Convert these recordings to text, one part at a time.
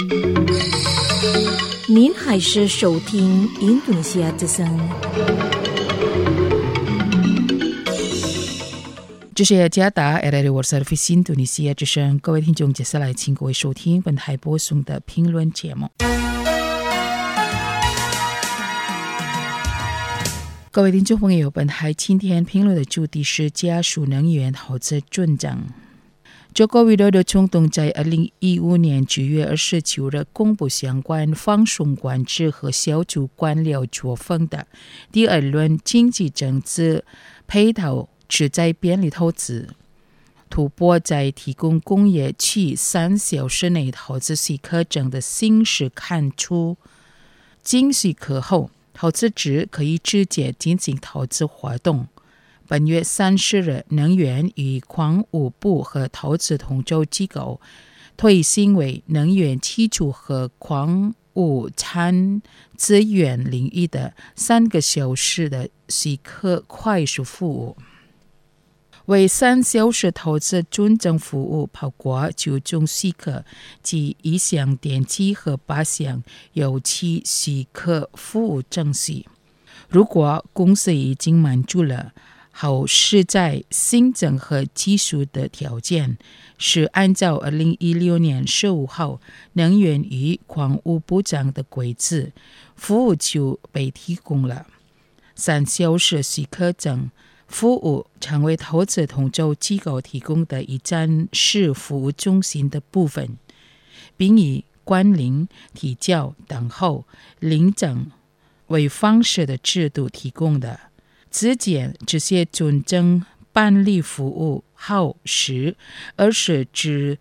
您还是收听印度尼西亚之声。 这是加达 RRI Service 印度尼西亚之声，各位听众，接下来请各位收听本台播送的评论节目。各位听众朋友，本台今天评论的主题是加速能源投资增长。中国为了总统在2015年9月29日公布相关放松管制和小组官僚作风的第二轮经济政策配套旨在便利投资，突破在提供工业区3小时内投资许可证的形式看出，经许可后，投资者可以直接进行投资活动。本月30日，能源与矿物部和投资统筹机构推行为能源基础和矿物产资源领域的3个小时的许可快速服务。为3小时投资准证服务，包括9种许可及1项电机和8项油气许可服务证书。如果公司已经满足了后是在行政和技术的条件，是按照2016年15号能源与矿物部长的规则，服务就被提供了。3小时许可证服务成为投资统筹机构提供的一站式服务中心的部分，并以关联、提交、等候、领证为方式的制度提供的。之前这些准证办理服务耗时20至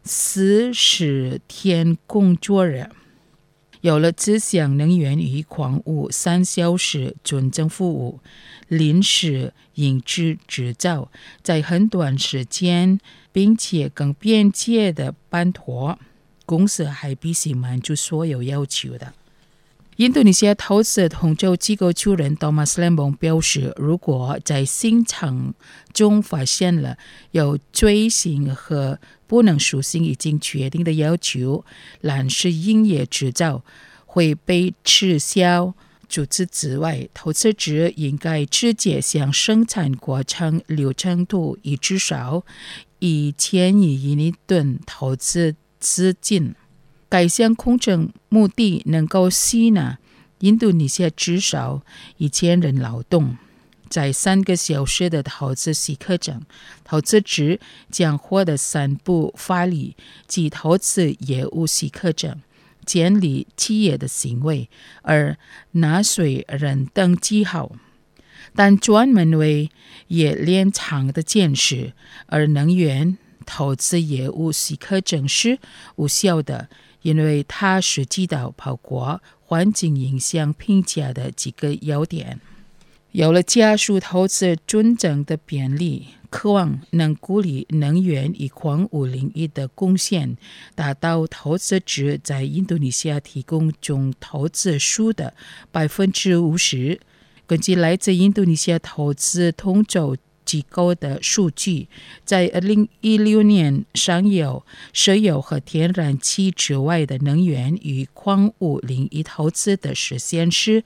40天工作日。有了这项能源与矿物3小时准证服务，临时引致执照在很短时间并且更便捷的办妥，公司还必须满足所有要求的。印度尼西亚投资统筹机构主任 Thomas Lembong 表示，如果在新厂中发现了有罪行和不能实行已经决定的要求，临时营业执照会被撤销。除此之外，投资者应该直接向生产过程流程图以至少1000亿印尼吨投资资金。该项工程目的能够吸纳印度尼西亚至少1000人劳动。在3个小时的投资许可证，投资者将获得3部法律及投资业务许可证、建立企业的行为，而纳税人登记后。但专门为冶炼厂的建设而能源投资业务许可证是无效的，因为它涉及到包括环境影响评价的几个要点。有了加速投资准证的便利，渴望能鼓励能源与矿物领域的贡献，达到投资者在印度尼西亚提供总投资数的50%。根据来自印度尼西亚投资统筹机构的数据，在2016年上游、石油和天然气之外的能源与矿物领域投资的实现是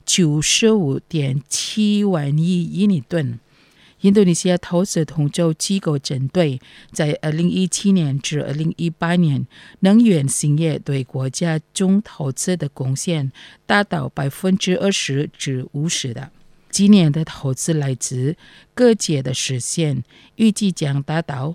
95.7 万亿印尼吨。印度尼西亚投资统筹机构针对在2017年至2018年能源行业对国家总投资的贡献达到 20% 至 50% 的。今年的投资来自各界的实现，预计将达到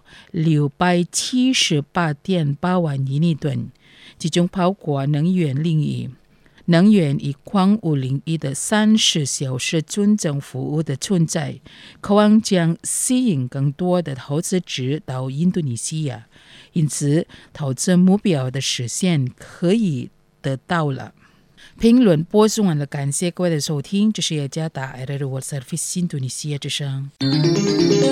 678.8 万印尼吨，其中包括能源领域。能源与矿物领域的30小时准证服务的存在，渴望将吸引更多的投资者到印度尼西亚，因此投资目标的实现可以得到了。评论播送完了，感谢各位的收听，这是雅加达 RRI World Service 印度尼西亚之声。